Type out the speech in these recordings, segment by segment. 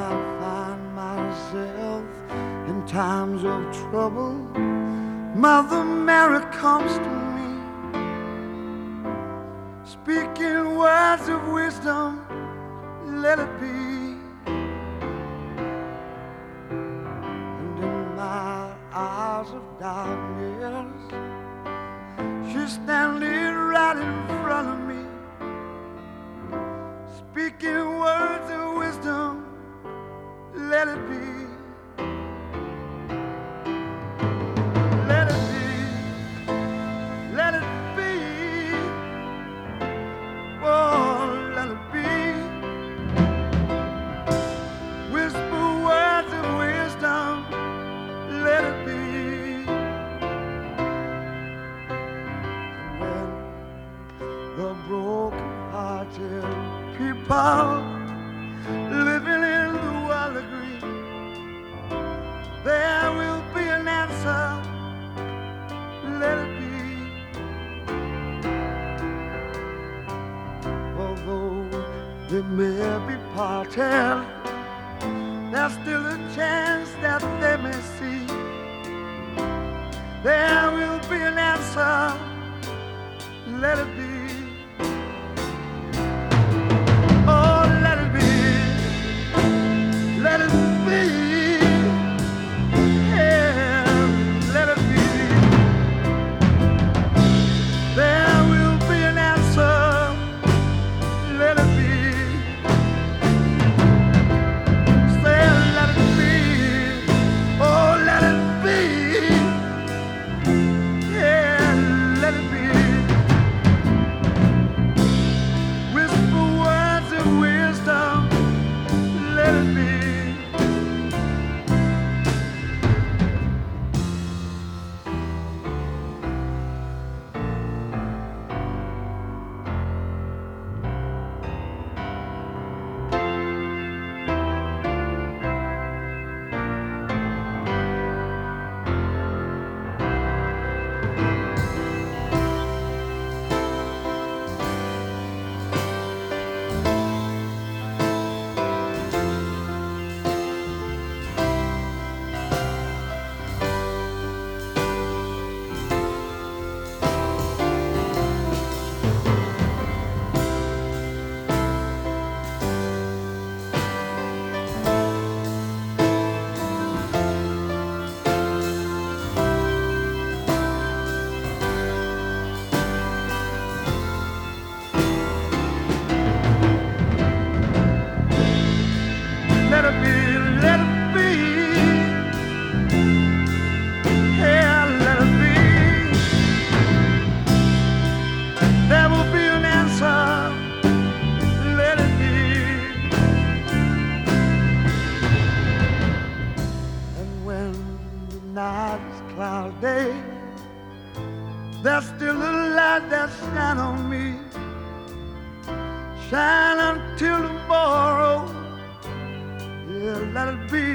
I find myself in times of trouble, Mother Mary comes to me, speaking words of wisdom, let it be. And in my hours of darkness, she's standing right in front of me, speaking words of wisdom, let it be. Let it be. Let it be. Oh, let it be. Whisper words of wisdom, let it be. When the broken-hearted people living in the world agree, there will be an answer, let it be. Although they may be parted, there's still a chance that they may see. There will be an answer, let it be. Oh, let it be. Let it be. Yeah, let it be. There will be an answer, let it be. Say, let it be. Oh, let it be. Yeah, let it be. Whisper words of wisdom, let it be. Let it be, let it be. Yeah, let it be. There will be an answer, let it be. And when the night is cloudy, there's still a light that shines on me. Shine until tomorrow. Yeah, let it be.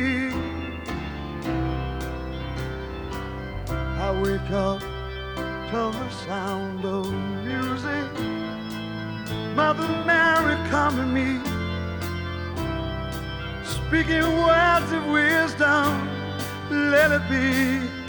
I wake up to the sound of music. Mother Mary come to me, speaking words of wisdom, let it be.